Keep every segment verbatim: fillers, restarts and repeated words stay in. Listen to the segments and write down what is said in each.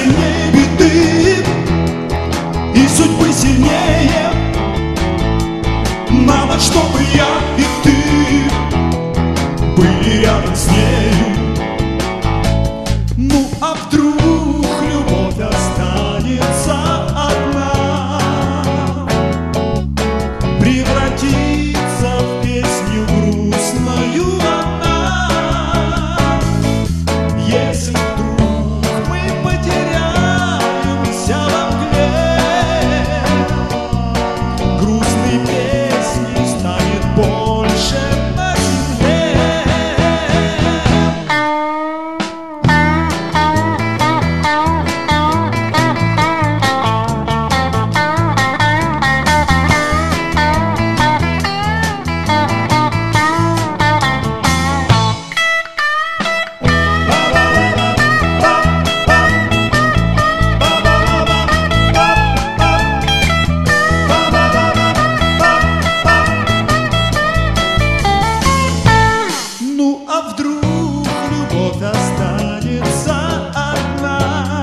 сильнее беды и судьбы сильнее. Надо, чтобы я и ты были рядом с нею. Ну а вдруг любовь останется одна, превратится в песню грустную она. Если вдруг мы потеряемся во мгле, грустной песней станет больше на земле. Ну а вдруг любовь останется одна,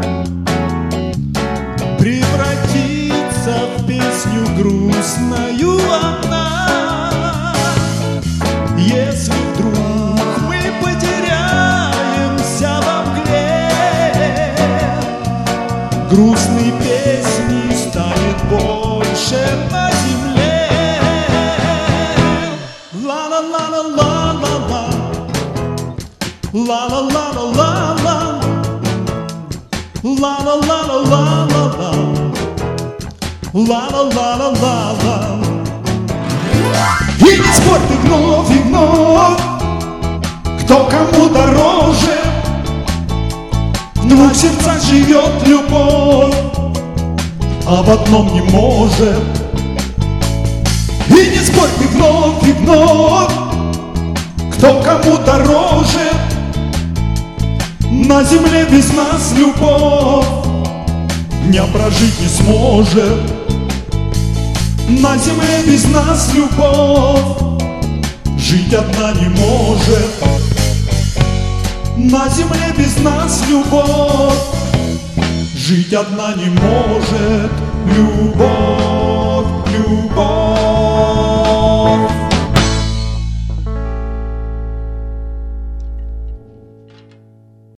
превратится в песню грустную она. Если вдруг мы потеряемся во мгле, грустной песней станет больше на земле. Ла-ла-ла-ла-ла-ла-ла, ла-ла-ла-ла-ла-ла, ла-ла-ла-ла-ла-ла, ла-ла-ла-ла-ла-ла. И не спорь ты вновь и вновь, кто кому дороже. В двух сердцах живет любовь, а в одном не может. И не спорь ты вновь и вновь, кто кому дороже. На земле без нас любовь дня прожить не сможет. На земле без нас любовь жить одна не может. На земле без нас любовь жить одна не может.